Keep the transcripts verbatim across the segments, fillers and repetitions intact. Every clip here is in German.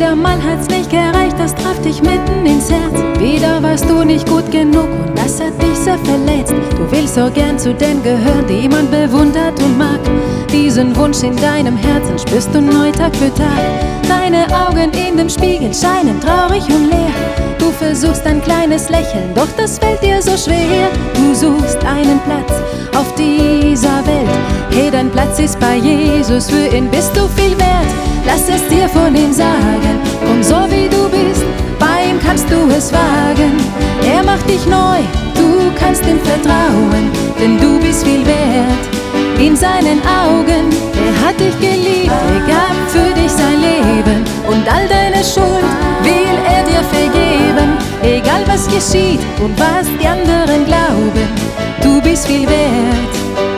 Wieder mal hat's nicht gereicht, das traf dich mitten ins Herz. Wieder warst du nicht gut genug und das hat dich sehr verletzt. Du willst so gern zu denen gehören, die man bewundert und mag. Diesen Wunsch in deinem Herzen spürst du neu Tag für Tag. Deine Augen in dem Spiegel scheinen traurig und leer. Du versuchst ein kleines Lächeln, doch das fällt dir so schwer. Du suchst einen Platz auf dieser Welt. Hey, dein Platz ist bei Jesus, für ihn bist du viel wert. Lass es dir von ihm sagen, komm so wie du bist, bei ihm kannst du es wagen. Er macht dich neu, du kannst ihm vertrauen, denn du bist viel wert. In seinen Augen, er hat dich geliebt, er gab für dich sein Leben und all deine Schuld will er dir vergeben. Egal was geschieht und was die anderen glauben, du bist viel wert.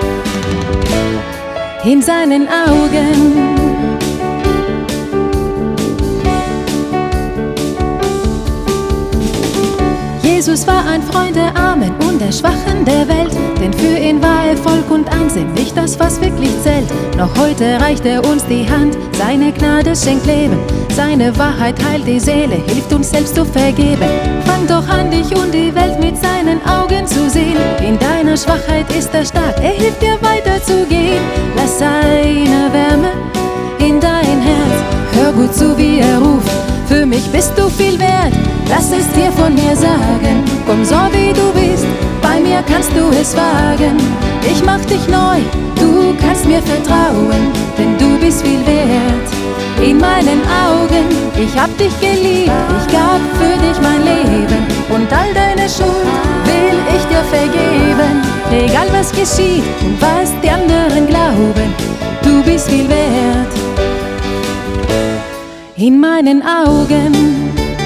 In seinen Augen. Jesus war ein Freund der Armen und der Schwachen der Welt, denn für ihn war er Volk und Einsinn, nicht das, was wirklich zählt. Noch heute reicht er uns die Hand, seine Gnade schenkt Leben, seine Wahrheit heilt die Seele, hilft uns selbst zu vergeben. Fang doch an, dich und die Welt mit seinen Augen zu sehen. In deiner Schwachheit ist er stark, er hilft dir weiterzugehen. Lass seine Wärme in dein Herz, hör gut zu, wie er ruft. Für mich bist du viel wert, lass es dir von mir sagen. Komm so wie du bist, bei mir kannst du es wagen. Ich mach dich neu, du kannst mir vertrauen, denn du bist viel wert. In meinen Augen, ich hab dich geliebt, ich gab für dich mein Leben und all deine Schuld will ich dir vergeben. Egal was geschieht und was die anderen glauben, du bist viel wert. In meinen Augen.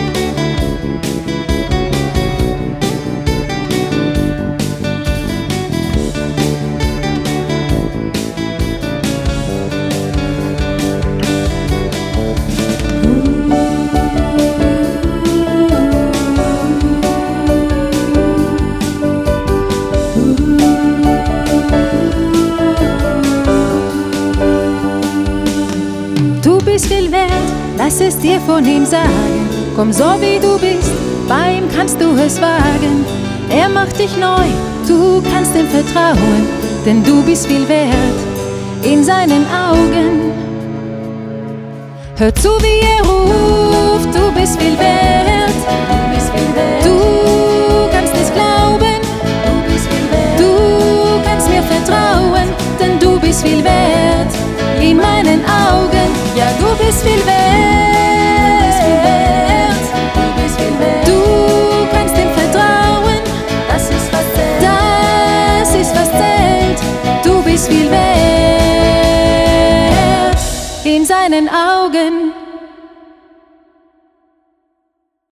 Du bist viel wert, lass es dir von ihm sagen. Komm so wie du bist, bei ihm kannst du es wagen. Er macht dich neu, du kannst ihm vertrauen, denn du bist viel wert. In seinen Augen, hör zu, wie er ruft, du bist viel wert. Du bist viel wert. Du kannst es glauben, du bist viel wert. Du kannst mir vertrauen, denn du bist viel wert. In meinen Augen, ja, du bist viel wert. Du bist viel wert. Du kannst ihm vertrauen, das ist was zählt. Das ist was zählt. Du bist viel wert. In seinen Augen.